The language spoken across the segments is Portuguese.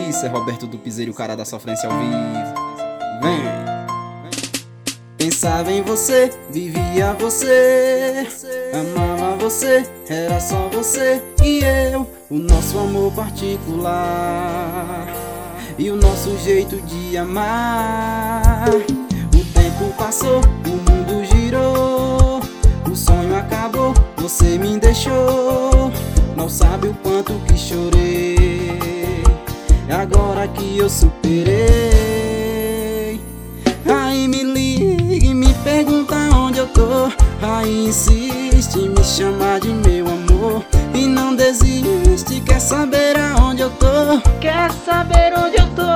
isso, é Roberto do Piseiro, o cara da sofrência ao vivo. Vem! Pensava em você, vivia você, amava você, era só você e eu. O nosso amor particular e o nosso jeito de amar. O tempo passou, o mundo girou, o sonho acabou, você me deixou. Não sabe o quanto que chorei, agora que eu superei. Aí me liga e me pergunta onde eu tô, aí insiste em me chamar de meu amor. E não desiste, quer saber aonde eu tô, quer saber onde eu tô.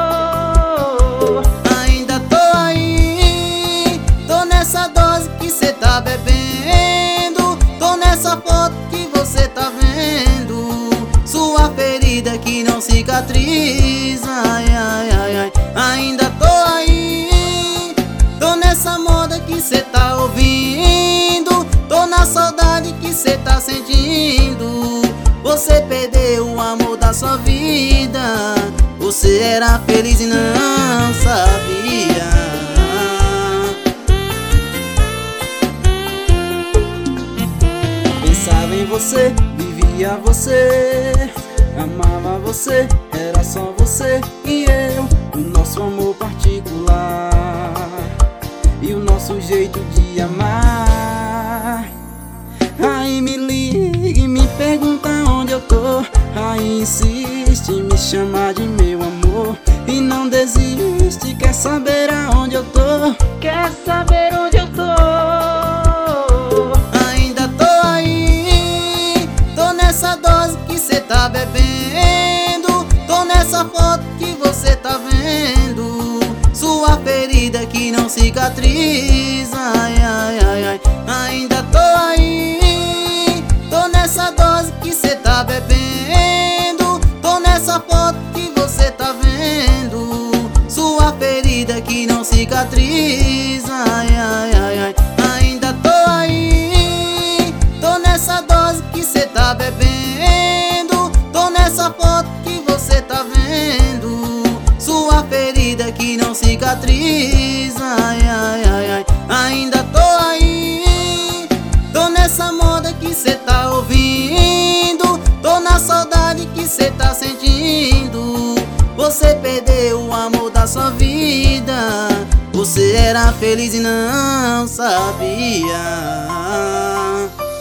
Ainda tô aí, tô nessa dose que cê tá bebendo, tô nessa foto que você tá vendo, sua ferida que não cicatriza. Ai, ai, ai, ai. Ainda tô aí, tô nessa moda que cê tá ouvindo, tô na saudade que cê tá sentindo. Você perdeu o amor da sua vida, você era feliz e não sabia. Pensava em você, vivia você, amava você, era só você e eu. O nosso amor particular e o nosso jeito de amar. Aí me liga e me pergunta onde eu tô, aí insiste em me chamar de meu amor. E não desiste, quer saber aonde eu tô, quer saber onde eu tô. Ainda tô aí, tô nessa dose que cê tá bebendo, tô nessa foto que você tá vendo, sua ferida que não cicatriza. Ai, ai, ai, ai. Ainda tô aí, tô nessa dose que cê tá bebendo, tô nessa foto que você tá vendo, sua ferida que não cicatriza. Ai, ai, ai, ai. Ainda tô aí, tô nessa dose que cê tá bebendo, tô nessa foto que você tá vendo, sua ferida que não cicatriza. Ai, ai, ai, ai. Ainda tô aí, tô nessa moda que cê tá ouvindo, tô na saudade que cê tá sentindo. Você perdeu o amor da sua vida, você era feliz e não sabia.